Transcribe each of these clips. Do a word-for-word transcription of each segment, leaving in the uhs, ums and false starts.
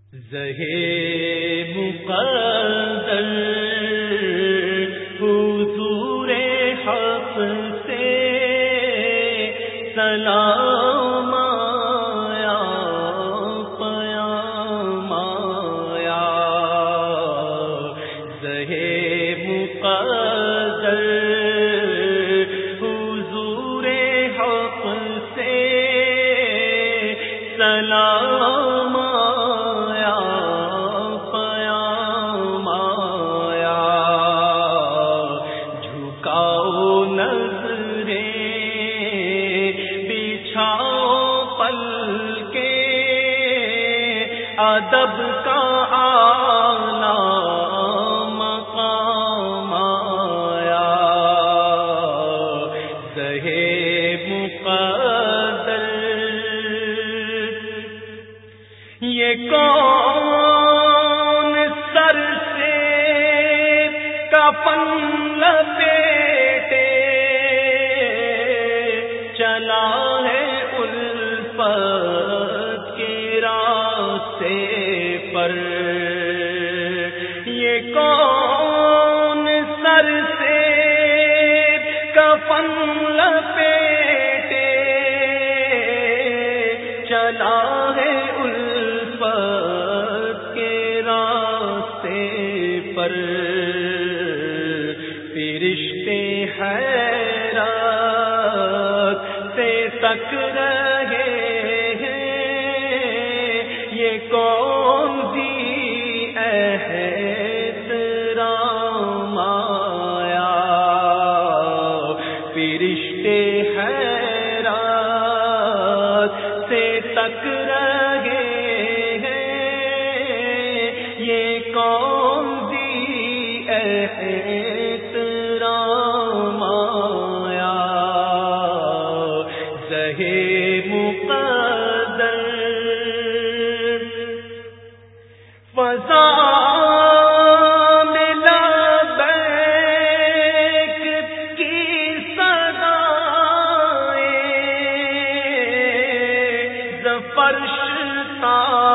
زہے مقدر حضور حق سے سلام آیا، پیام آیا۔ زہے مقدر حضور حق سے سلام آیا، پیام آیا۔ جھکاؤ نظریں، بچھاؤ پلکیں، ادب کا اعلیٰ مقام آیا۔ زہے مقدر یہ کون سر سے کفن لپیٹے چلا ہے الفت کے راستے پر؟ یہ کون سر سے کفن لپیٹے چلا ہے کے راستے پر؟ فرشتے حیرت سے تک رہے ہیں، یہ کون سی احترام آیا؟ فرشتے حیرت سے تک رہے کون سی احترام آیا؟ زہے مقدر فضا میں لبیک کی صدائیں، زفرش تا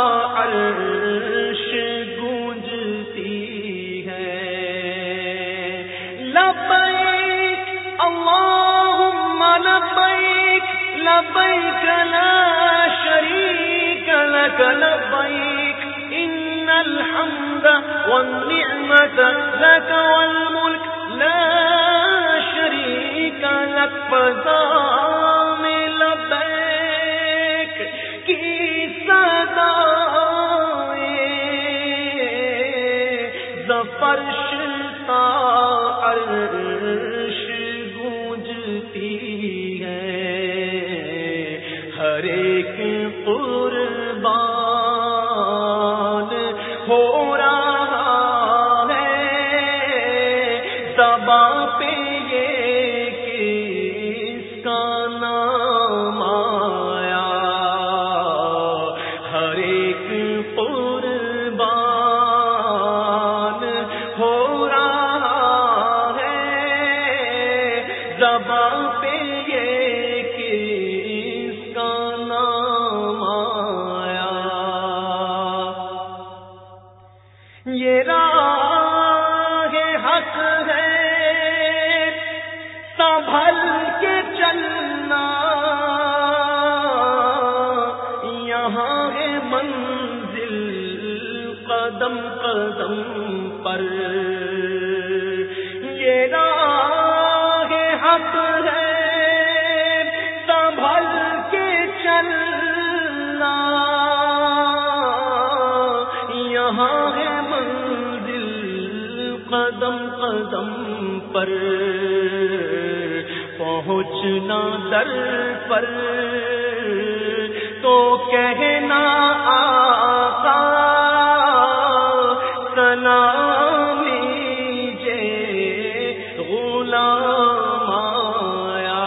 عرش لبیک اللہم لبیک، لبیک لا شریک لک لبیک، ان الحمد والنعمت لک والملک لا شریک لک۔ فضا میں لبیک کی صدائیں، زفرش عرش گونجتی ہے، ہر ایک قربان ہو رہا ہے، زباں پہ یہ کس کا نام آیا؟ ہر ایک قربان ہو رہا زباں پہ یہ کس کا نام آیا؟ یہ راہ حق ہے سنبھل کے چلنا، یہاں ہے منزل قدم قدم پر۔ یہ راہ حق ہے سنبھل کے چلنا، یہاں ہے منزل قدم قدم پر۔ پہنچنا در پر تو کہنا آقا سلام لیجے غلام آیا۔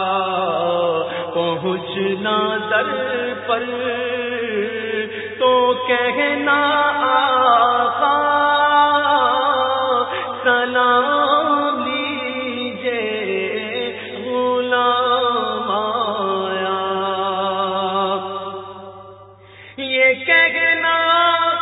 پہنچنا در پر تو کہنا آقا سلام لیجے غلام آیا۔ یہ کہنا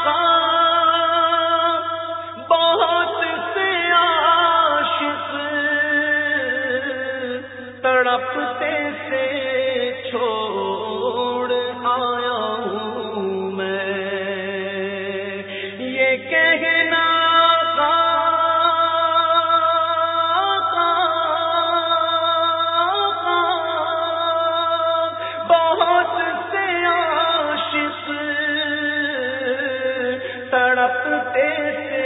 رستے سے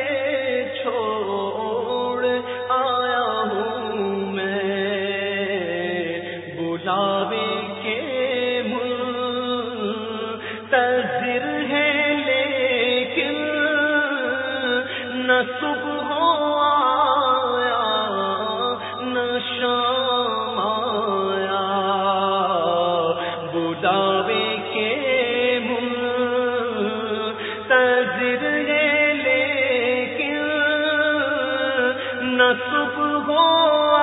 چھوڑ آیا ہوں میں، بلاوے کے منتظر ہے لیکن نہ صبح آیا نہ شام آیا، بلاوے کے منتظر ہے لیکن نہ صبح